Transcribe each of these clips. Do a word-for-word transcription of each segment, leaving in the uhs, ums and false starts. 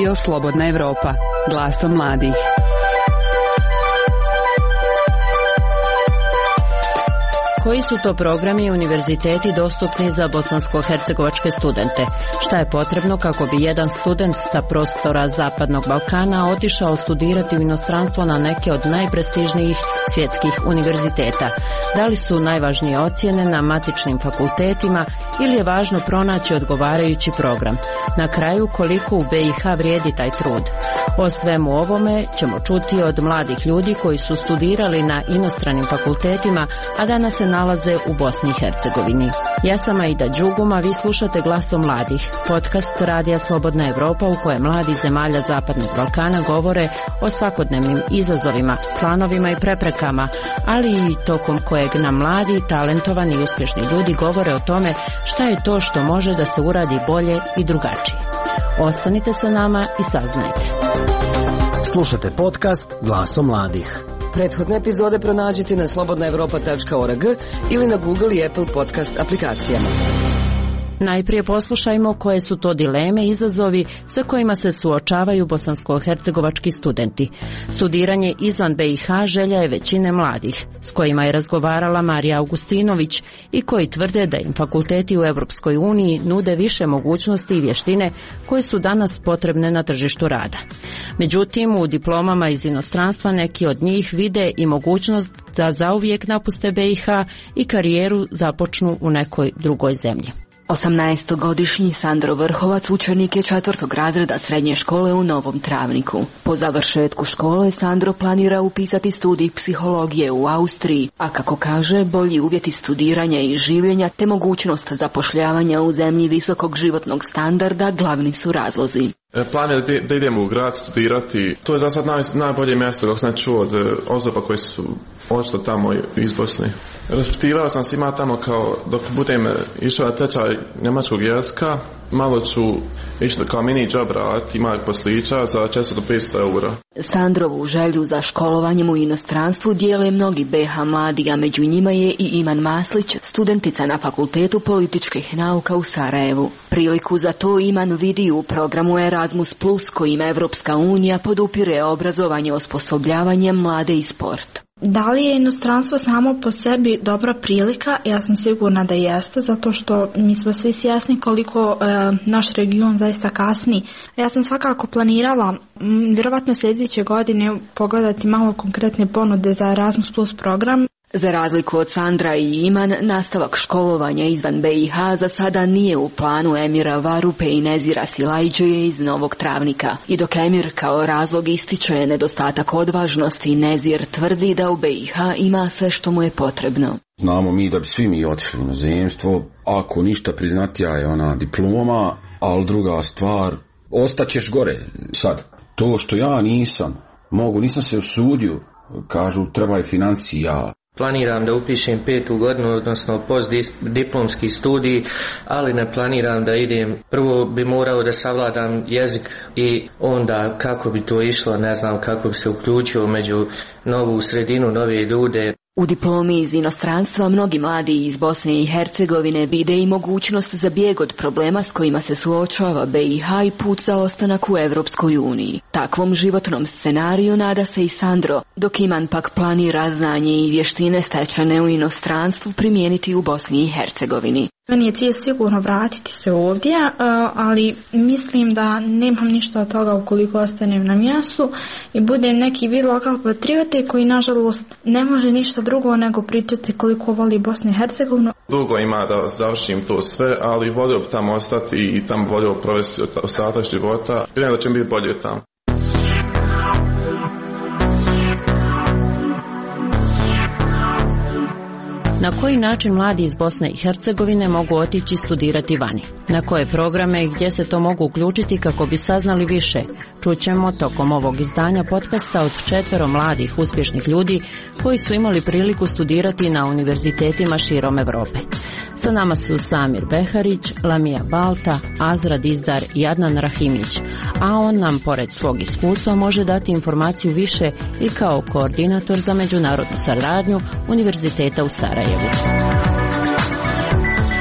Radio Slobodna Evropa, glasom mladih. Koji su to programi i univerziteti dostupni za bosansko-hercegovačke studente? Šta je potrebno kako bi jedan student sa prostora Zapadnog Balkana otišao studirati u inostranstvo na neke od najprestižnijih svjetskih univerziteta? Da li su najvažnije ocjene na matičnim fakultetima ili je važno pronaći odgovarajući program? Na kraju, koliko u B i H vrijedi taj trud? O svemu ovome ćemo čuti od mladih ljudi koji su studirali na inostranim fakultetima, a danas se nalaze u Bosni i Hercegovini. Ja sam Aida Đuguma, vi slušate Glasom mladih, podcast Radija Slobodna Evropa u kojem mladi zemalja Zapadnog Balkana govore o svakodnevnim izazovima, planovima i preprekama, ali i tokom kojeg nam mladi, talentovani i uspješni ljudi govore o tome šta je to što može da se uradi bolje i drugačije. Ostanite sa nama i saznajte. Slušate podcast Glasom mladih. Prethodne epizode pronađite na slobodna evropa tačka org ili na Google i Apple podcast aplikacijama. Najprije poslušajmo koje su to dileme i izazovi sa kojima se suočavaju bosansko-hercegovački studenti. Studiranje izvan B i H želja je većine mladih, s kojima je razgovarala Marija Augustinović i koji tvrde da im fakulteti u Europskoj uniji nude više mogućnosti i vještine koje su danas potrebne na tržištu rada. Međutim, u diplomama iz inostranstva neki od njih vide i mogućnost da zauvijek napuste B i H i karijeru započnu u nekoj drugoj zemlji. osamnaestogodišnji Sandro Vrhovac učenik je četvrtog razreda srednje škole u Novom Travniku. Po završetku škole Sandro planira upisati studij psihologije u Austriji, a kako kaže, bolji uvjeti studiranja i življenja te mogućnost zapošljavanja u zemlji visokog životnog standarda glavni su razlozi. Plan je da idemo u grad studirati. To je za sad naj, najbolje mjesto kako sam čuo od osoba koji su odšli tamo iz Bosne. Raspitivao sam se ima tamo kao dok budem išao na tečaj njemačkog jezika, malo ću išli kao mini job raditi, ima poslića za četiristo do petsto eura. Sandrovu želju za školovanjem u inostranstvu dijele mnogi B i H mladi, a među njima je i Iman Maslić, studentica na Fakultetu političkih nauka u Sarajevu. Priliku za to Iman vidi u programu Erasmus plus, kojim Evropska unija podupire obrazovanje osposobljavanjem mlade i sport. Da li je inostranstvo samo po sebi dobra prilika? Ja sam sigurna da jeste, zato što mi smo svi svjesni koliko e, naš region zaista kasni. Ja sam svakako planirala m, vjerovatno sljedeće godine pogledati malo konkretne ponude za Erasmus plus program. Za razliku od Sandra i Iman, nastavak školovanja izvan B i H za sada nije u planu Emira Varupe i Nezira Silajđeje iz Novog Travnika. I dok Emir kao razlog ističe nedostatak odvažnosti, Nezir tvrdi da u B i H ima sve što mu je potrebno. Znamo mi da bi svi mi otišli na zemstvo, ako ništa priznatija je ona diploma, ali druga stvar, ostaćeš gore sad. To što ja nisam, mogu, nisam se usudio, kažu treba je financija. Planiram da upišem petu godinu, odnosno postdiplomski studij, ali ne planiram da idem. Prvo bi morao da savladam jezik i onda kako bi to išlo, ne znam kako bi se uključio među novu sredinu, nove ljude. U diplomi iz inostranstva mnogi mladi iz Bosne i Hercegovine vide i mogućnost za bijeg od problema s kojima se suočava B i H i put za ostanak u Evropskoj uniji. Takvom životnom scenariju nada se i Sandro, dok Iman pak planira znanje i vještine stečene u inostranstvu primijeniti u Bosni i Hercegovini. Meni je cilj sigurno vratiti se ovdje, ali mislim da nemam ništa od toga ukoliko ostanem na mjestu i budem neki vid lokal patriote koji nažalost ne može ništa drugo nego pričati koliko voli Bosnu i Hercegovinu. Dugo ima da završim to sve, ali volio bi tamo ostati i tamo volio provesti ostatak života. Vjerujem da će mi biti bolje tamo. Na koji način mladi iz Bosne i Hercegovine mogu otići studirati vani? Na koje programe i gdje se to mogu uključiti kako bi saznali više? Čućemo tokom ovog izdanja podcasta od četvero mladih uspješnih ljudi koji su imali priliku studirati na univerzitetima širom Europe. Sa nama su Samir Beharić, Lamija Balta, Azra Dizdar i Adnan Rahimić, a on nam pored svog iskustva može dati informaciju više i kao koordinator za međunarodnu saradnju Univerziteta u Sarajevu.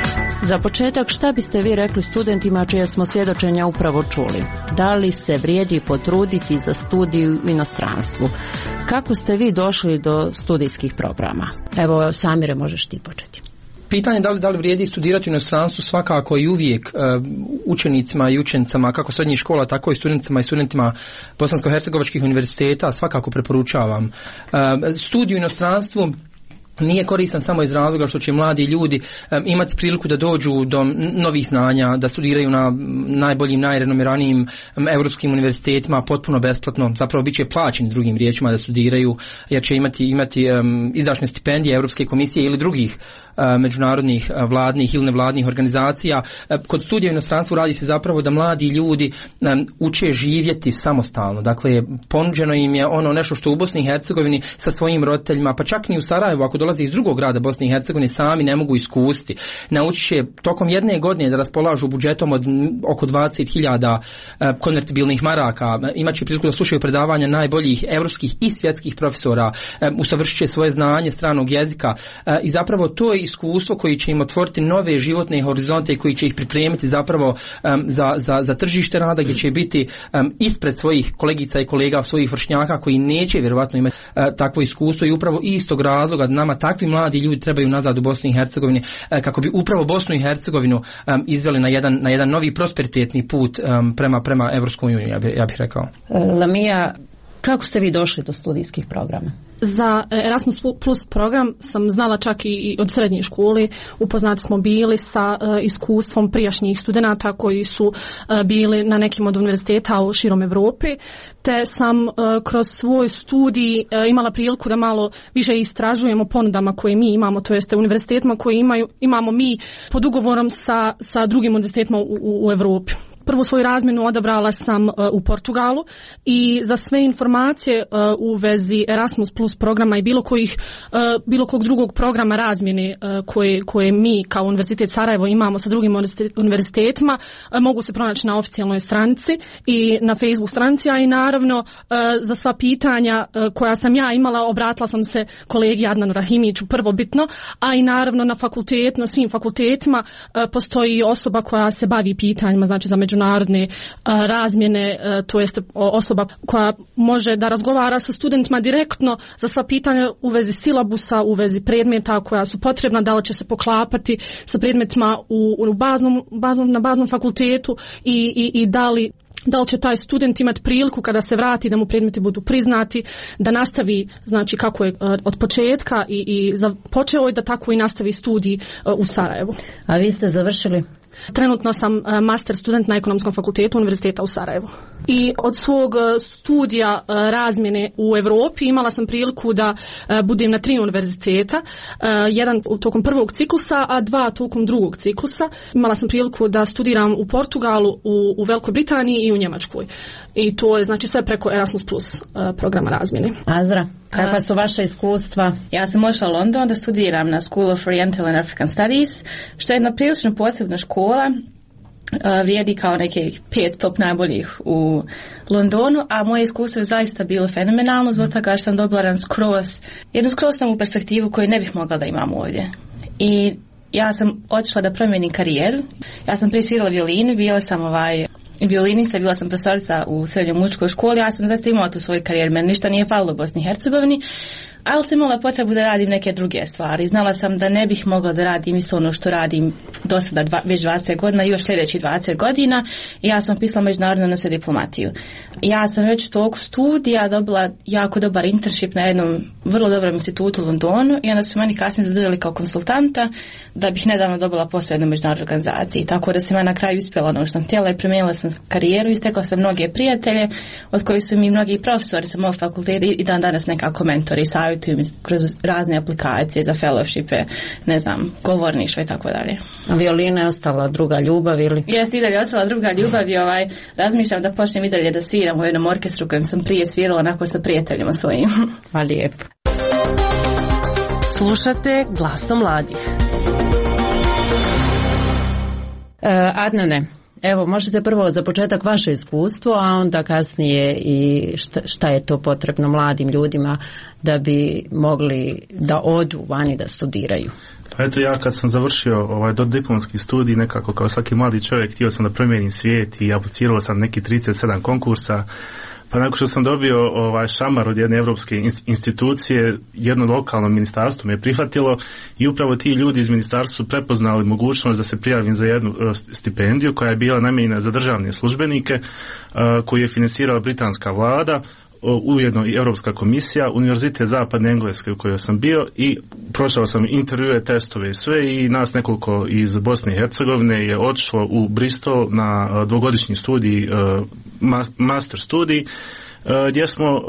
Za početak, šta biste vi rekli studentima čije smo svjedočenja upravo čuli? Da li se vrijedi potruditi za studiju u inostranstvu? Kako ste vi došli do studijskih programa? Evo, Samire, možeš ti početi. Pitanje da li, da li vrijedi studirati u inostranstvu svakako i uvijek uh, učenicima i učenicama kako srednjih škola, tako i studentima i studentima bosansko-hercegovačkih univerziteta svakako preporučavam. Uh, studiju u inostranstvu nije koristan samo iz razloga što će mladi ljudi um, imati priliku da dođu do novih znanja, da studiraju na najboljim, najrenomiranijim um, europskim univerzitetima potpuno besplatno, zapravo bit će plaćeni drugim riječima da studiraju, jer će imati, imati um, izdašne stipendije Europske komisije ili drugih uh, međunarodnih uh, vladnih ili nevladnih organizacija. Uh, kod studija u inostranstvu radi se zapravo da mladi ljudi um, uče živjeti samostalno, dakle ponuđeno im je ono nešto što u Bosni i Hercegovini sa svojim roditeljima, pa čak ni u Sarajevu, ako dolaze iz drugog grada Bosne i Hercegovine, sami ne mogu iskusiti. Naučit će tokom jedne godine da raspolažu budžetom od oko dvadeset hiljada konvertibilnih maraka, imat će priliku da slušaju predavanja najboljih evropskih i svjetskih profesora, usavršit će svoje znanje stranog jezika i zapravo to je iskustvo koji će im otvoriti nove životne horizonte i koji će ih pripremiti zapravo za, za, za tržište rada, gdje će biti ispred svojih kolegica i kolega, svojih vršnjaka koji neće vjerovatno imati takvo iskustvo i upravo istog razloga nama takvi mladi ljudi trebaju nazad u Bosni i Hercegovini kako bi upravo Bosnu i Hercegovinu um, izveli na jedan, na jedan novi prosperitetni put um, prema, prema Evropskoj uniji, ja bih ja bih rekao. Lamija, kako ste vi došli do studijskih programa? Za Erasmus Plus program sam znala čak i od srednje škole. Upoznati smo bili sa uh, iskustvom prijašnjih studenata koji su uh, bili na nekim od univerziteta u širom Evrope, te sam uh, kroz svoj studij uh, imala priliku da malo više istražujemo ponudama koje mi imamo, to jeste univerzitetima koje imaju, imamo mi pod ugovorom sa, sa drugim univerzitetima u, u, u Evropi. Prvu svoju razmjenu odabrala sam uh, u Portugalu i za sve informacije uh, u vezi Erasmus Plus programa i bilo kojih uh, bilo kog drugog programa razmjene uh, koje, koje mi kao Univerzitet Sarajevo imamo sa drugim univerzitetima uh, mogu se pronaći na oficijalnoj stranici i na Facebook stranici, a i naravno uh, za sva pitanja uh, koja sam ja imala obratila sam se kolegi Adnanu Rahimiću prvobitno, a i naravno na fakultet, na svim fakultetima uh, postoji osoba koja se bavi pitanjima, znači za međunarodne a, razmjene, a, to jest osoba koja može da razgovara sa studentima direktno za sva pitanja u vezi silabusa, u vezi predmeta koja su potrebna, da li će se poklapati sa predmetima u, u baznom, baznom, na baznom fakultetu i, i, i da li da li će taj student imati priliku kada se vrati da mu predmeti budu priznati, da nastavi znači kako je od početka i, i počeo je da tako i nastavi studij u Sarajevu. A vi ste završili? Trenutno sam master student na Ekonomskom fakultetu Univerziteta u Sarajevu. I od svog studija razmjene u Europi imala sam priliku da budem na tri univerziteta, jedan tokom prvog ciklusa, a dva tokom drugog ciklusa. Imala sam priliku da studiram u Portugalu, u, u Velikoj Britaniji i u Njemačkoj. I to je znači sve preko Erasmus Plus programa razmjene. Azra, kakva su vaša iskustva? Ja sam ošla u London da studiram na School of Oriental and African Studies, što je jedna prilično posebna škola. Uh, vrijedi kao nekih pet top najboljih u Londonu, a moje iskustvo je zaista bilo fenomenalno zbog toga što sam dobila jedan skroz, jednu skroz novu perspektivu koju ne bih mogla da imam ovdje. I ja sam otišla da promijenim karijeru. Ja sam prije svirala violinu, bila sam ovaj violinista, bila sam profesorica u srednjoj muzičkoj školi, ja sam zaista imala tu svoju karijeru, meni ništa nije falilo u Bosni i Hercegovini, ali sam imala potrebu da radim neke druge stvari. Znala sam da ne bih mogla da radim isto ono što radim do sada dva, već dvadeset godina i još sljedećih dvadeset godina. I ja sam pisala međunarodnu odnose diplomatiju. Ja sam već tog studija dobila jako dobar internship na jednom vrlo dobrom institutu u Londonu i onda su meni kasnije zadržali kao konsultanta da bih nedavno dobila posao jednu međunarodnu organizaciji. Tako da sam ja na kraju uspjela ono što sam htjela i promijenila sam karijeru i stekla sam mnoge prijatelje od kojih su mi mnogi profesori sa mog fakulteta i dan danas nekako mentori i savjetuju mi kroz razne aplikacije za fellowshipe, ne znam, govorništvo i tako dalje. A violina je ostala druga ljubav ili? Jeste i dalje ostala druga ljubav i ovaj, razmišljam da počnem i dalje da sviram u jednom orkestru kojem sam prije svirala onako sa prijateljima svojim. Pa lijepo. Slušate Glasom mladih. Uh, Adnane, Evo, možete prvo za početak vaše iskustvo, a onda kasnije i šta, šta je to potrebno mladim ljudima da bi mogli da odu vani da studiraju. Pa eto, ja kad sam završio ovaj dodiplomski studij, nekako kao svaki mladi čovjek htio sam da promijenim svijet i aplicirao sam neki trideset sedam konkursa. Pa nakon što sam dobio ovaj šamar od jedne evropske institucije, jedno lokalno ministarstvo me je prihvatilo i upravo ti ljudi iz ministarstva su prepoznali mogućnost da se prijavim za jednu stipendiju koja je bila namijenjena za državne službenike, koju je finansirala britanska vlada, ujedno i Europska komisija, Univerzitet Zapadne Engleske u kojoj sam bio, i prošao sam intervjue, testove i sve, i nas nekoliko iz Bosne i Hercegovine je otišlo u Bristol na dvogodišnji studij, master studij, gdje smo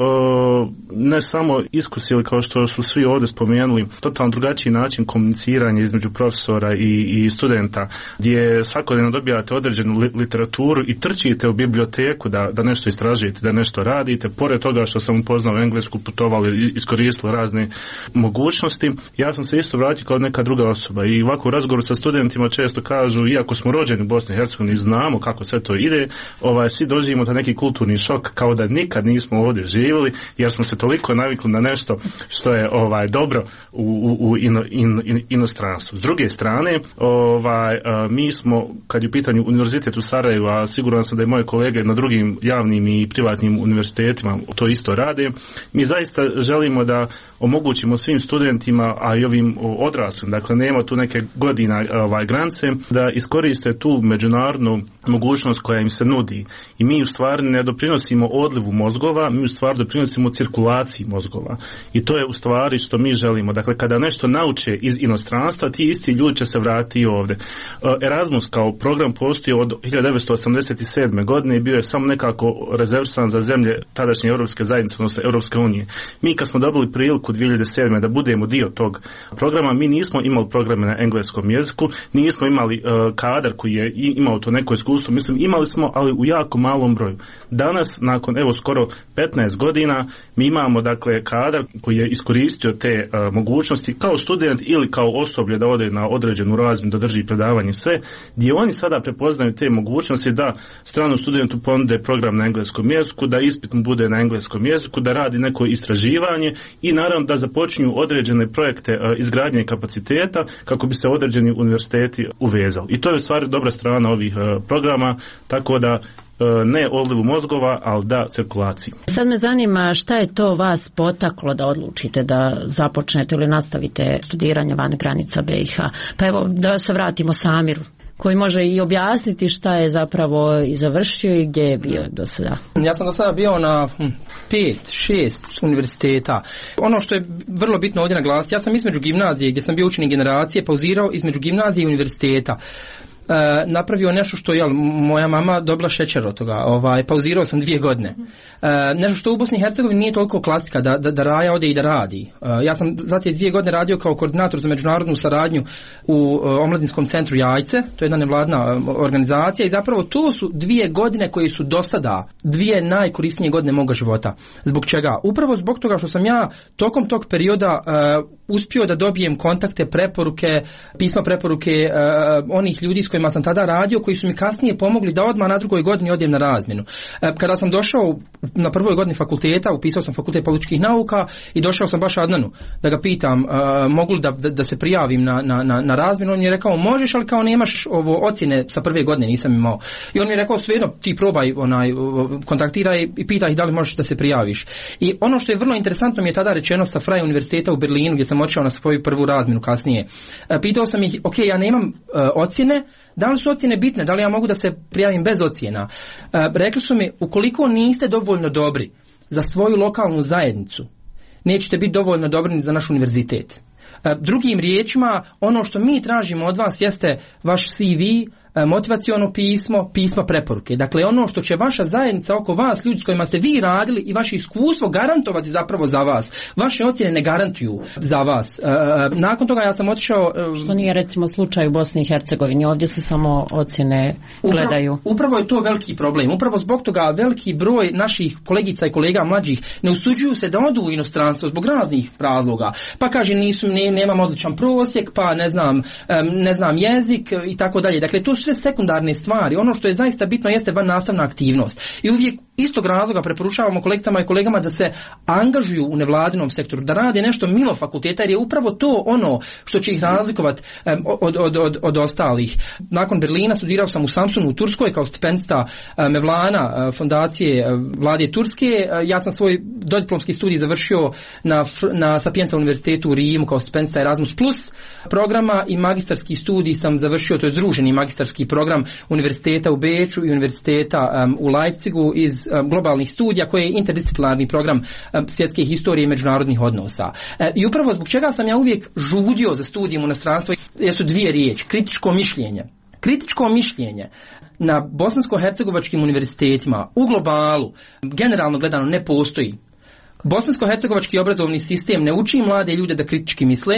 ne samo iskusili, kao što su svi ovdje spomenuli, totalno drugačiji način komuniciranja između profesora i, i studenta, gdje svakodnevno dobijate određenu literaturu i trčite u biblioteku da, da nešto istražujete, da nešto radite. Pored toga što sam upoznao englesku, putovali, iskoristili razne mogućnosti, ja sam se isto vratio kao neka druga osoba i ovako u razgovoru sa studentima često kažu, iako smo rođeni u Bosni i Hercegovini i znamo kako sve to ide, ovaj, svi doživimo ta neki kulturni šok kao da nikad nismo ovdje živjeli, jer smo se toliko navikli na nešto što je ovaj dobro u, u, u ino, in, in, inostranstvu. S druge strane, ovaj, mi smo, kad je u pitanju univerzitet u Sarajevu, a siguran sam da i moje kolege na drugim javnim i privatnim univerzitetima to isto rade, mi zaista želimo da omogućimo svim studentima, a i ovim odraslim, dakle nema tu neke godina ovaj, granice, da iskoriste tu međunarodnu mogućnost koja im se nudi. I mi u stvari ne doprinosimo odlivu mozgova, mi u stvari doprinosimo cirkulaciji mozgova. I to je u stvari što mi želimo. Dakle, kada nešto nauče iz inostranstva, ti isti ljudi će se vratiti ovdje. Erasmus kao program postoji od hiljadu devetsto osamdeset sedme godine i bio je samo nekako rezervisan za zemlje tadašnje Europske zajednice, odnosno Europske unije. Mi kad smo dobili priliku dvije hiljade sedme da budemo dio tog programa, mi nismo imali programe na engleskom jeziku, nismo imali uh, kadar koji je imao to neko iskustvo, mislim imali smo, ali u jako malom broju. Danas, nakon evo skoro petnaest godina, mi imamo dakle kadar koji je iskoristio te uh, mogućnosti kao student ili kao osoblje da ode na određenu razmjenu, da drži predavanje, sve, gdje oni sada prepoznaju te mogućnosti da stranom studentu ponude program na engleskom jeziku, da ispit mu bude na engleskom jeziku, da radi neko istraživanje i naravno da započinju određene projekte uh, izgradnje kapaciteta kako bi se određeni univerziteti uvezali. I to je u stvari dobra strana ovih uh, programa, tako da ne odlivu mozgova, ali da cirkulaciji. Sad me zanima šta je to vas potaklo da odlučite da započnete ili nastavite studiranje van granica B i H. Pa evo da se vratimo Samiru, koji može i objasniti šta je zapravo i završio i gdje je bio do sada. Ja sam do sada bio na pet, šest univerziteta. Ono što je vrlo bitno ovdje naglasiti, ja sam između gimnazije gdje sam bio učenik generacije pauzirao između gimnazije i univerziteta. Uh, napravio nešto što je moja mama dobila šećer od toga, ovaj, pauzirao sam dvije godine. Uh, nešto što u Bosni i Hercegovini nije toliko klasika da, da, da Raja ode i da radi. Uh, ja sam za te dvije godine radio kao koordinator za međunarodnu saradnju u uh, omladinskom centru Jajce, to je jedna nevladna uh, organizacija i zapravo to su dvije godine koje su do sada dvije najkorisnije godine moga života. Zbog čega? Upravo zbog toga što sam ja tokom tog perioda uh, uspio da dobijem kontakte, preporuke, pisma preporuke uh, onih ljudi s kojima sam tada radio, koji su mi kasnije pomogli da odmah na drugoj godini odem na razmjenu. Uh, kada sam došao na prvoj godini fakulteta, upisao sam fakultet političkih nauka i došao sam baš Adnanu da ga pitam uh, mogu li da, da, da se prijavim na, na, na, na razmjenu. On mi je rekao možeš, ali kao nemaš ovo ocjene sa prve godine, nisam imao. I on mi je rekao svejedno ti probaj, onaj, kontaktiraj i pitaj da li možeš da se prijaviš. I ono što je vrlo interesantno mi je tada rečeno sa Freie univerziteta u Berlinu gdje sam otišao na svoju prvu razmjenu kasnije. Pitao sam ih, ok, ja nemam uh, ocjene, da li su ocjene bitne, da li ja mogu da se prijavim bez ocjena? Uh, rekli su mi, ukoliko niste dovoljno dobri za svoju lokalnu zajednicu, nećete biti dovoljno dobri za naš univerzitet. Uh, drugim riječima, ono što mi tražimo od vas jeste vaš C V, motivaciono pismo, pismo preporuke. Dakle, ono što će vaša zajednica oko vas, ljudi s kojima ste vi radili i vaše iskustvo garantovati zapravo za vas. Vaše ocjene ne garantuju za vas. E, nakon toga ja sam otišao... E, što nije recimo slučaj u Bosni i Hercegovini. Ovdje se samo ocjene gledaju. Upravo, upravo je to veliki problem. Upravo zbog toga veliki broj naših kolegica i kolega mlađih ne usuđuju se da odu u inostranstvo zbog raznih razloga. Pa kaže, nisu, ne, nemam odličan prosjek, pa ne znam, ne znam jezik i tako dalje. Dakle, to su sve sekundarne stvari. Ono što je zaista bitno jeste van nastavna aktivnost. I uvijek istog razloga preporučavamo kolegicama i kolegama da se angažuju u nevladinom sektoru, da rade nešto mimo fakulteta, jer je upravo to ono što će ih razlikovati um, od, od, od, od ostalih. Nakon Berlina studirao sam u Samsunu u Turskoj kao stipendista uh, Mevlana uh, fondacije uh, vlade Turske. Uh, ja sam svoj dodiplomski studij završio na, na Sapienza univerzitetu u Rimu kao stipendista Erasmus plus programa i magistarski studij sam završio, to je združeni magistarski program univerziteta u Beču i univerziteta um, u Leipzigu iz um, globalnih studija koji je interdisciplinarni program um, svjetske historije i međunarodnih odnosa. E, I upravo zbog čega sam ja uvijek žudio za studijem u inostranstvu jesu dvije riječi, kritičko mišljenje. Kritičko mišljenje na bosansko-hercegovačkim univerzitetima u globalu generalno gledano ne postoji. Bosansko-hercegovački obrazovni sistem ne uči mlade ljude da kritički misle,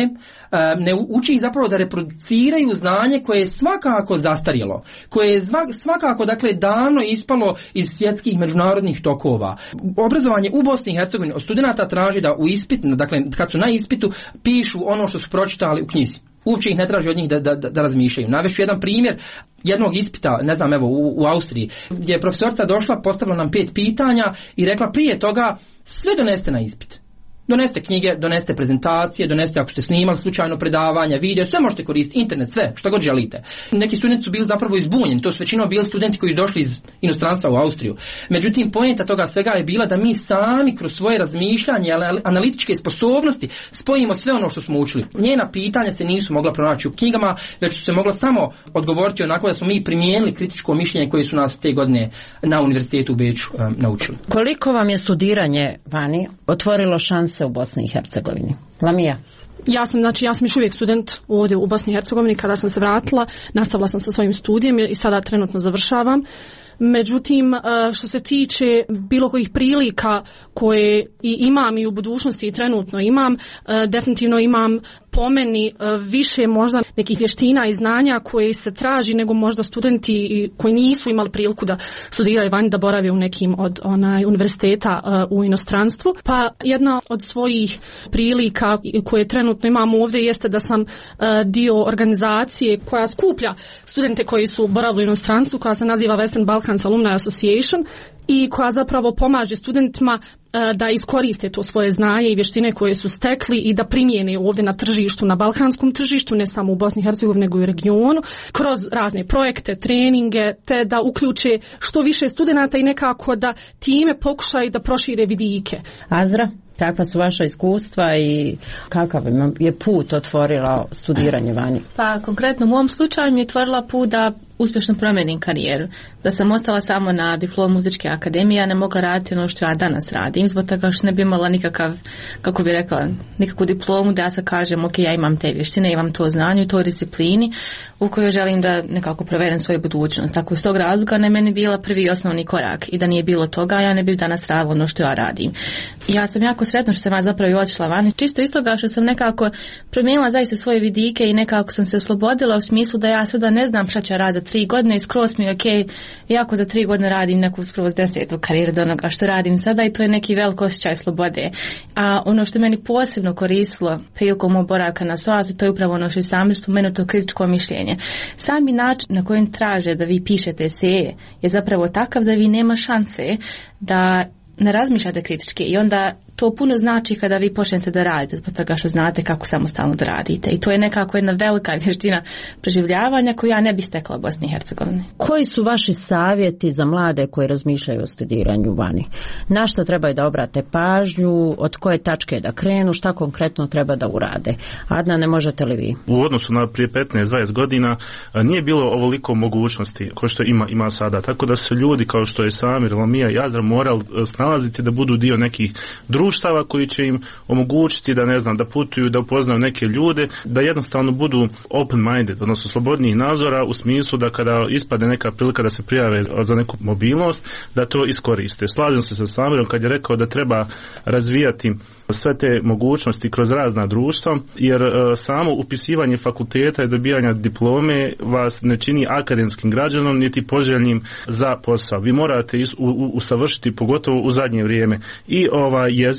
ne uči ih zapravo da reproduciraju znanje koje je svakako zastarjelo, koje je svakako dakle davno ispalo iz svjetskih međunarodnih tokova. Obrazovanje u Bosni i Hercegovini od studenata traži da u ispitu, dakle kad su na ispitu, pišu ono što su pročitali u knjizi. Uopće ih ne traži od njih da, da, da razmišljaju. Navešću jedan primjer jednog ispita, ne znam, evo u, u Austriji, gdje je profesorica došla, postavila nam pet pitanja i rekla prije toga sve doneste na ispit. Doneste knjige, doneste prezentacije, doneste ako ste snimali slučajno predavanja, video, sve možete koristiti, internet, sve, što god želite. Neki studenti su bili zapravo izbunjeni, to su većinom bili studenti koji su došli iz inostranstva u Austriju. Međutim, poenta toga svega je bila da mi sami kroz svoje razmišljanje, analitičke sposobnosti spojimo sve ono što smo učili. Njena pitanja se nisu mogla pronaći u knjigama, već su se mogla samo odgovoriti onako da smo mi primijenili kritičko mišljenje koje su nas te godine na univerzitetu u Beču um, naučili. Koliko vam je studiranje vani otvorilo šanse u Bosni i Hercegovini? Lamija? Ja sam, znači, ja sam još uvijek student ovdje u Bosni i Hercegovini. Kada sam se vratila, nastavila sam sa svojim studijem i sada trenutno završavam. Međutim, što se tiče bilo kojih prilika koje i imam i u budućnosti i trenutno imam, definitivno imam po meni više možda nekih vještina i znanja koje se traži nego možda studenti koji nisu imali priliku da studiraju vani, da borave u nekim od onaj univerziteta u inostranstvu. Pa jedna od svojih prilika koje trenutno imam ovdje jeste da sam dio organizacije koja skuplja studente koji su boravili u inostranstvu, koja se naziva Western Balkans Alumni Association i koja zapravo pomaže studentima da iskoriste to svoje znanje i vještine koje su stekli i da primijene ovdje na tržištu, na balkanskom tržištu, ne samo u Bosni i Hercegovini nego i u regionu, kroz razne projekte, treninge, te da uključe što više studenata i nekako da time pokušaju da prošire vidike. Azra, kakva su vaša iskustva i kakav je put otvorila studiranje vani? Pa konkretno u mom slučaju mi je otvorila put da uspješno promijenim karijeru. Da sam ostala samo na diplomu muzičke akademije, ja ne mogla raditi ono što ja danas radim, zbog toga što ne bi imala nikakav, kako bi rekla, nikakvu diplomu da ja sad kažem, ok, ja imam te vještine, imam to znanje, to disciplini u kojoj želim da nekako provedem svoju budućnost. Tako iz tog razloga ne meni bila prvi osnovni korak i da nije bilo toga, ja ne bih danas radila ono što ja radim. Ja sam jako sretna što sam ja zapravo i otišla vani, čisto iz toga što sam nekako promijenila zaista svoje vidike i nekako sam se oslobodila u smislu da ja sada ne znam šta ću raditi za tri godine i skroz mi je ok, jako za tri godine radim neku skroz desetu karijeru do onoga što radim sada i to je neki velik osjećaj slobode. A ono što meni posebno koristilo prilikom mog boravka na SOAS-u, to je upravo ono što je sami spomenuto kritičko mišljenje. Sami način na kojem traže da vi pišete eseje je zapravo takav da vi nema šanse da ne razmišljate kritički i onda to puno znači kada vi počnete da radite zbog toga što znate kako samostalno da radite i to je nekako jedna velika vještina preživljavanja koju ja ne bi stekla u Bosni i Hercegovini. Koji su vaši savjeti za mlade koji razmišljaju o studiranju vani? Na što trebaju da obrate pažnju, od koje tačke da krenu, šta konkretno treba da urade? Adna, ne možete li vi? U odnosu na prije petnaest dvadeset godina nije bilo ovoliko mogućnosti kao što ima, ima sada, tako da su ljudi kao što je Samir, Lamija i Azra morali snalaziti da budu dio nekih društva koji će im omogućiti da ne znam da putuju, da upoznaju neke ljude, da jednostavno budu open minded, odnosno slobodnijih nazora u smislu da kada ispadne neka prilika da se prijave za neku mobilnost, da to iskoriste. Slažem se sa Samirom kad je rekao da treba razvijati sve te mogućnosti kroz razna društva, jer samo upisivanje fakulteta i dobijanje diplome vas ne čini akademskim građanom niti poželjnim za posao. Vi morate usavršiti pogotovo u zadnje vrijeme i ovaj jezik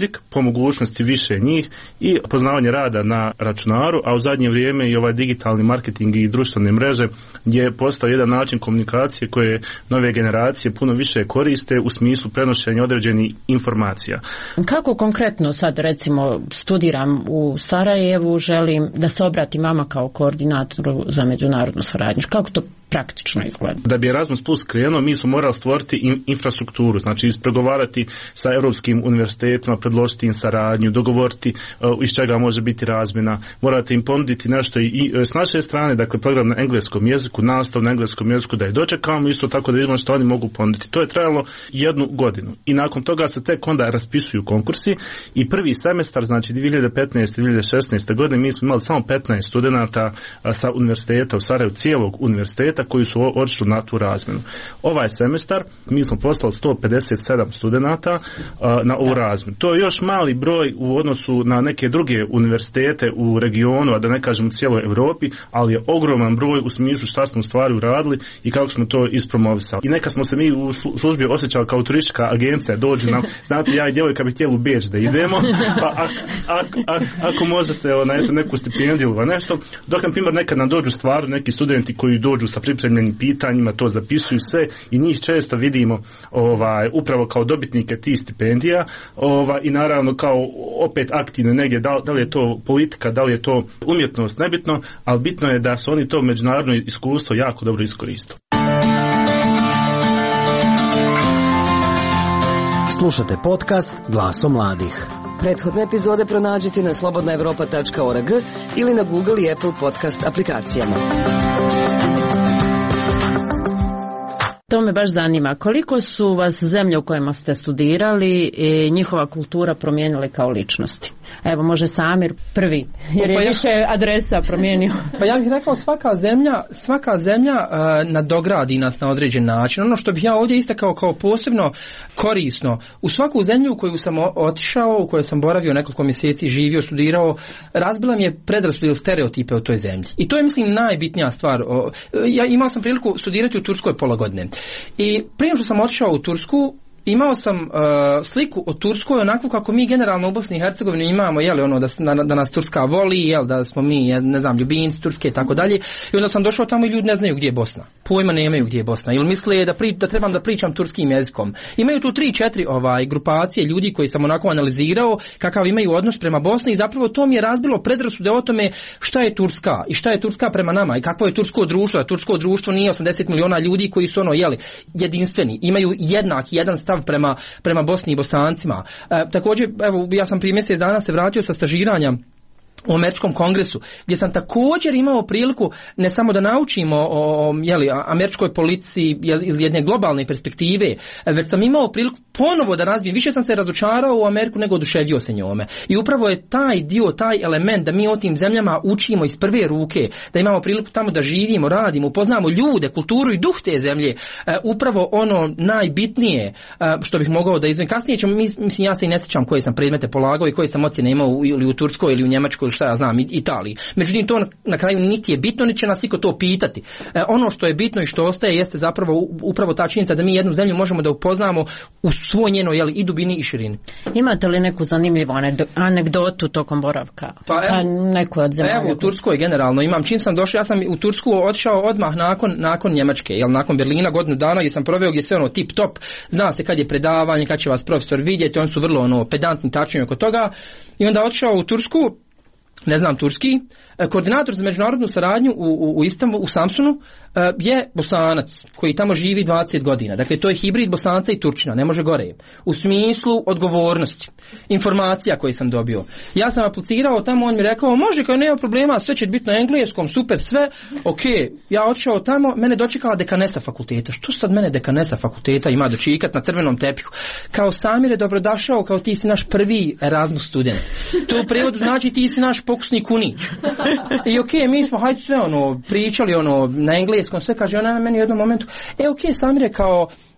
jezik, po mogućnosti više njih i poznavanje rada na računaru, a u zadnje vrijeme i ovaj digitalni marketing i društvene mreže je postao jedan način komunikacije koje nove generacije puno više koriste u smislu prenošenja određenih informacija. Kako konkretno sad recimo studiram u Sarajevu, želim da se obratim vama kao koordinatoru za međunarodnu suradnju? Kako to praktično izgleda? Da bi Erasmus Plus krenuo, mi smo morali stvoriti in, infrastrukturu, znači ispregovarati sa europskim univerzitetima, predložiti im saradnju, dogovoriti uh, iz čega može biti razmjena, morate im ponuditi nešto i, i s naše strane, dakle program na engleskom jeziku, nastav na engleskom jeziku da je dočekamo, isto tako da vidimo što oni mogu ponuditi. To je trajalo jednu godinu i nakon toga se tek onda raspisuju konkursi i prvi semestar, znači dvije hiljade petnaeste dvije hiljade šesnaeste godine mi smo imali samo petnaest studenata sa univerziteta u Sarajevu, cijelog univerziteta koji su odšli na tu razmjenu. Ovaj semestar mi smo poslali sto pedeset sedam studenata na ovu razmjenu. To je još mali broj u odnosu na neke druge univerzitete u regionu, a da ne kažem u cijeloj Europi, ali je ogroman broj u smislu šta smo u stvari uradili i kako smo to ispromovisali. I neka smo se mi u službi osjećali kao turistička agencija, dođu nam, znate, ja i djevojka bi htjeli u Beč da idemo, pa ak, ak, ak, ako možete ona, eto, neku stipendiju ili nešto, dok na primjer nekad nam dođu stvarno neki studenti koji dođu sa pripremljenim pitanjima, to zapisuju sve i njih često vidimo ovaj, upravo kao dobitnike tih stipendija ovaj, i naravno kao opet aktivno negdje, da, da li je to politika, da li je to umjetnost, nebitno, ali bitno je da su oni to međunarodno iskustvo jako dobro iskoristili. Slušate podcast Glasom mladih. Prethodne epizode pronađite na slobodna evropa tačka org ili na Google i Apple podcast aplikacijama. To me baš zanima. Koliko su vas zemlje u kojima ste studirali i njihova kultura promijenile kao ličnosti? Evo, može Samir prvi, jer je pa ja, više adresa promijenio. Pa ja bih rekao, svaka zemlja, svaka zemlja uh, nadogradi nas na određen način. Ono što bih ja ovdje istakao kao posebno korisno, u svaku zemlju u koju sam otišao, u kojoj sam boravio nekoliko mjeseci, živio, studirao, razbila mi je predrasude ili stereotipe o toj zemlji. I to je, mislim, najbitnija stvar. O, ja imao sam priliku studirati u Turskoj pola godine. I prije što sam otišao u Tursku, imao sam uh, sliku o Turskoj onako kako mi generalno u Bosni i Hercegovini imamo, jeli, ono da, da nas Turska voli, jel, da smo mi, ne znam, ljubimci Turske i tako dalje. I onda sam došao tamo i ljudi ne znaju gdje je Bosna. Pojma nemaju gdje je Bosna. Ili misle da, pri, da trebam da pričam turskim jezikom. Imaju tu tri, četiri ovaj, grupacije ljudi koji sam onako analizirao kakav imaju odnos prema Bosni i zapravo to mi je razbilo predrasude o tome šta je Turska i šta je Turska prema nama i kakvo je tursko društvo. A tursko društvo nije osamdeset miliona ljudi koji su ono, jeli, jedinstveni. Imaju jednak jedan stav prema, prema Bosni i Bosancima. E, također, evo, ja sam prije mjesec dana se vratio sa stažiranja u američkom kongresu, gdje sam također imao priliku ne samo da naučimo o, o jeli, američkoj politici iz jedne globalne perspektive, već sam imao priliku ponovo da razvijem. Više sam se razočarao u Ameriku nego oduševio se njome. I upravo je taj dio, taj element da mi o tim zemljama učimo iz prve ruke, da imamo priliku tamo da živimo, radimo, upoznamo ljude, kulturu i duh te zemlje, e, upravo ono najbitnije e, što bih mogao da izvem. Kasnije ćemo, mislim, ja se i ne sjećam koje sam predmete polagao i koje sam ocjene imao u, ili u Turskoj ili u Njemačkoj, šta ja znam, Italiji. Međutim, to na kraju niti je bitno, niti će nas iko to pitati. E, ono što je bitno i što ostaje jeste zapravo upravo ta činjenica da mi jednu zemlju možemo da upoznamo u svoj njeno, jeli, i dubini i širini. Imate li neku zanimljivu anegdotu tokom boravka? Pa evo, neko od zemalja. Evo u Turskoj generalno imam, čim sam došao, ja sam u Tursku otišao odmah nakon, nakon Njemačke, jel, nakon Berlina, godinu dana gdje sam proveo gdje sve ono tip top, zna se kad je predavanje, kad će vas profesor vidjeti, oni su vrlo ono pedantni, tačni oko toga. I onda otišao u Tursku, ne znam turski, koordinator za međunarodnu saradnju u, u, u Istanbulu, u Samsunu, je Bosanac koji tamo živi dvadeset godina. Dakle, to je hibrid Bosanca i Turčina, ne može gore. U smislu odgovornosti, informacija koje sam dobio. Ja sam aplicirao tamo, on mi rekao, može, kao nema problema, sve će biti na engleskom, super, sve, ok. Ja otišao tamo, mene dočekala dekanesa fakulteta. Što sad mene dekanesa fakulteta ima dočekat na crvenom tepihu? Kao Samire, dobrodošao, kao ti si naš prvi Erasmus student. To u prevodu znači ti si naš pokusni kunić. I ok, mi smo hajde sve ono pričali ono na engleskom, sve kaže ona na meni u jednom momentu, e ok, Samire, kao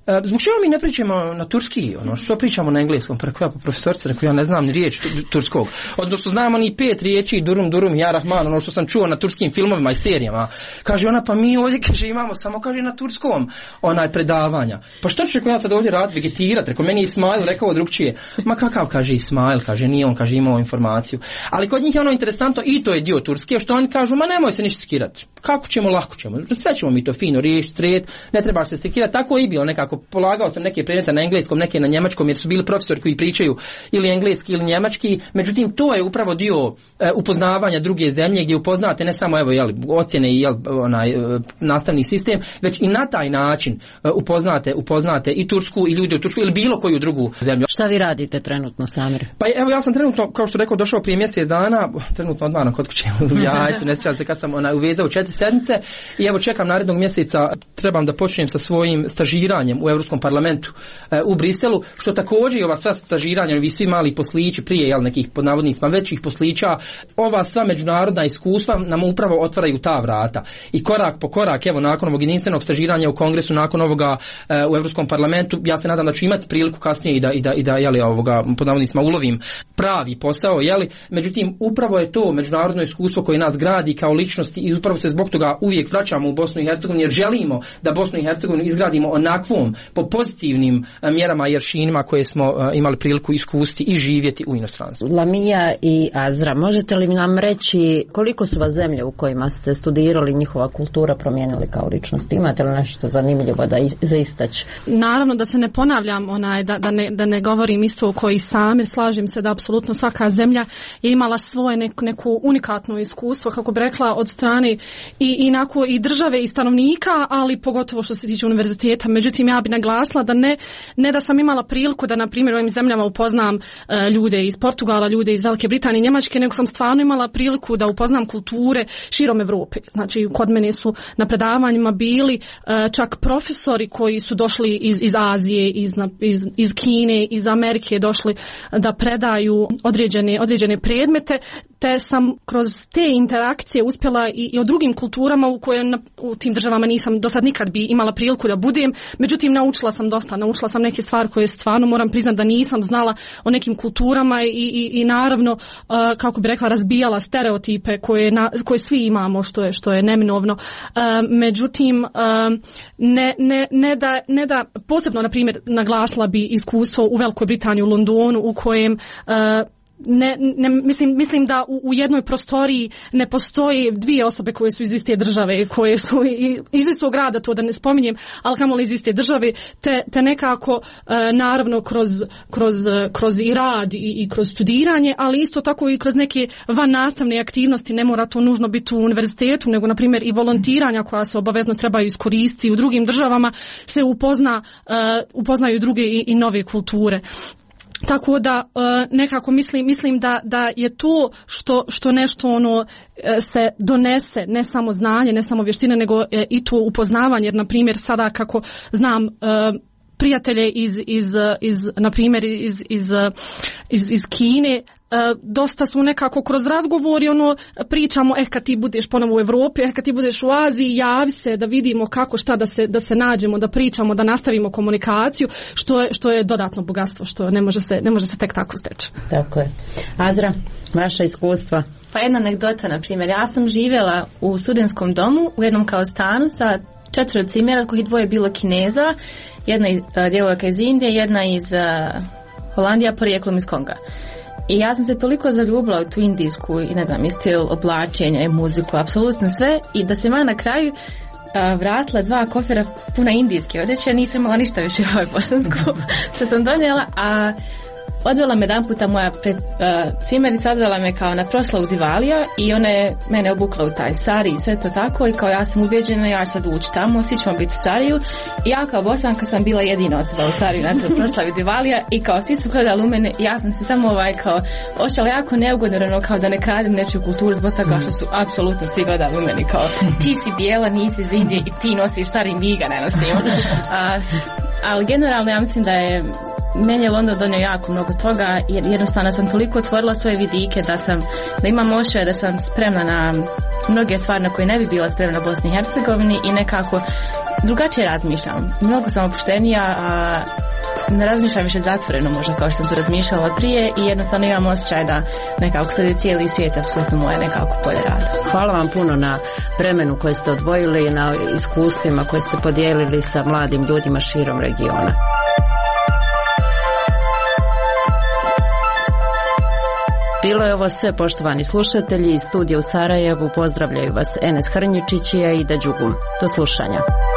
Zbog čega mi ne pričamo na turski, ono što pričamo na engleskom, preko ja po profesorce, rekao ja ne znam ni riječ turskog, odnosno znamo ni pet riječi, durum durum, ja rahman, ono što sam čuo na turskim filmovima i serijama. Kaže ona, pa mi ovdje, kaže, imamo samo, kaže, na turskom onaj predavanja. Pa što ću, rekao ja sad ovdje rad vegetirati, rekao, meni je Ismail rekao drugčije. Ma kakav, kaže Ismail, kaže, nije on, kaže, imao informaciju. Ali kod njih je ono interesantno, i to je dio turske, što oni kažu, ma nemoj se ništa sekirati. Kako ćemo, lako ćemo, sve ćemo mi to fino riješiti, sred, ne trebaš se sekirati, tako i bilo nekako. Polagao sam neke predmete na engleskom, neke na njemačkom, jer su bili profesori koji pričaju ili engleski ili njemački. Međutim, to je upravo dio e, upoznavanja druge zemlje, gdje upoznate ne samo evo jel, ocjene i jel, onaj e, nastavni sistem, već i na taj način e, upoznate upoznate i Tursku i ljude u Tursku ili bilo koju drugu zemlju. Šta vi radite trenutno, Samir? Pa evo ja sam trenutno, kao što rekao, došao prije mjesec dana, trenutno odmah kod kuće u Jajcu, ne sjećam se kad sam onaj uvezao četiri sedmice i evo čekam narednog mjeseca, trebam da počnem sa svojim stažiranjem u Europskom parlamentu e, u Briselu, što također i ova sva stažiranja, vi svi mali poslići prije jel, nekih pod navodnicima većih poslića, ova sva međunarodna iskustva nam upravo otvaraju ta vrata. I korak po korak, evo nakon ovog jedinstvenog stažiranja u Kongresu, nakon ovoga e, u Europskom parlamentu, ja se nadam da ću imati priliku kasnije i da, i da, i da jeli, ovoga, pod navodnicima ulovim pravi posao, jeli. Međutim, upravo je to međunarodno iskustvo koje nas gradi kao ličnosti i upravo se zbog toga uvijek vraćamo u Bosnu i Hercegovinu, jer želimo da Bosnu i Hercegovinu izgradimo onakvom po pozitivnim mjerama i aršinima koje smo uh, imali priliku iskusti i živjeti u inostranstvu. Lamija i Azra, možete li nam reći koliko su vas zemlje u kojima ste studirali njihova kultura promijenili kao ličnost? Imate li nešto zanimljivo da za istaći? Naravno da se ne ponavljam, onaj, da, da, ne, da ne govorim isto koji Samir, slažem se da apsolutno svaka zemlja je imala svoje neku, neku unikatno iskustvo, kako bi rekla, od strane i, i, nako, i države i stanovnika, ali pogotovo što se tiče univerziteta. Međutim, ja bi naglasila da ne, ne da sam imala priliku da na primjer u ovim zemljama upoznam e, ljude iz Portugala, ljude iz Velike Britanije, Njemačke, nego sam stvarno imala priliku da upoznam kulture širom Evrope. Znači, kod mene su na predavanjima bili e, čak profesori koji su došli iz, iz Azije, iz, iz, iz Kine, iz Amerike, došli da predaju određene, određene predmete, te sam kroz te interakcije uspjela i, i o drugim kulturama u koje na, u tim državama nisam do sad nikad bi imala priliku da budem. Međutim, naučila sam dosta, naučila sam neke stvari koje stvarno moram priznati da nisam znala o nekim kulturama i, i, i naravno, uh, kako bi rekla, razbijala stereotipe koje, na, koje svi imamo, što je, što je neminovno. Uh, međutim, uh, ne, ne, ne, da, ne da posebno, na primjer, naglasila bi iskustvo u Velikoj Britaniji, u Londonu, u kojem uh, Ne, ne, mislim, mislim da u, u jednoj prostoriji ne postoji dvije osobe koje su iz iste države, koje su iz istog grada, to da ne spominjem, ali kamoli iz iste države, te, te nekako e, naravno kroz, kroz, kroz i rad i, i kroz studiranje, ali isto tako i kroz neke van nastavne aktivnosti, ne mora to nužno biti u univerzitetu, nego na primjer i volontiranja koja se obavezno trebaju iskoristiti u drugim državama, se upozna, e, upoznaju druge i, i nove kulture. Tako da nekako mislim, mislim da, da je to što, što nešto ono se donese, ne samo znanje, ne samo vještine, nego i to upoznavanje, jer na primjer sada kako znam prijatelje iz, iz, iz na primjer iz, iz, iz, iz Kine, dosta su nekako kroz razgovori ono pričamo, eh kad ti budeš ponovo u Evropi, eh kad ti budeš u Aziji, javi se da vidimo kako šta da se da se nađemo, da pričamo, da nastavimo komunikaciju, što je što je dodatno bogatstvo, što ne može se ne može se tek tako steći. Tako je. Azra, vaša iskustva? Pa jedna anegdota, na primjer, ja sam živjela u studentskom domu u jednom kao stanu sa četvero cimera, kojih dvoje bilo Kineza, jedna uh, djevojka iz Indije, jedna iz uh, Holandija, porijeklom iz Konga. I ja sam se toliko zaljubila u tu indijsku i ne znam, i stil oblačenja i muziku, apsolutno sve, i da sam ja na kraju a, vratila dva kofera puna indijske odjeće, nisam imala ništa više u ovoj bosansku, što sam donijela, a odvela me jedan puta moja pred, uh, cimerica, odvela me kao na proslavu Divalija i ona je mene obukla u taj sari i sve to tako, i kao ja sam ubeđena, ja ću sad ući tamo, svi ćemo biti u sariju, i ja kao Bosanka sam bila jedina osoba u sariju na toj proslavi Divalija, i kao svi su gledali u mene, ja sam se samo ovaj kao ošala jako neugodno, ono, kao da ne kradem nečiju kulturu zbog toga što su apsolutno svi gledali u meni kao ti si bijela, nisi iz Indije i ti nosiš sari, mi ga ne nosimo. A, ali generalno ja mislim da je meni je London donio jako mnogo toga, jer jednostavno sam toliko otvorila svoje vidike da sam, da imam osjećaj da sam spremna na mnoge stvari na koje ne bi bila spremna na Bosni i Hercegovini i nekako drugačije razmišljam. Mnogo sam opuštenija, a ne razmišljam više zatvoreno možda kao što sam to razmišljala prije i jednostavno imam osjećaj da nekako sad je cijeli svijet apsolutno moje nekako polje rada. Hvala vam puno na vremenu koje ste odvojili, na iskustvima koje ste podijelili sa mladim ljudima širom regiona. Bilo je ovo sve, poštovani slušatelji. Iz studija u Sarajevu pozdravljaju vas Enes Hrnjičić i Aida Đugum. Do slušanja.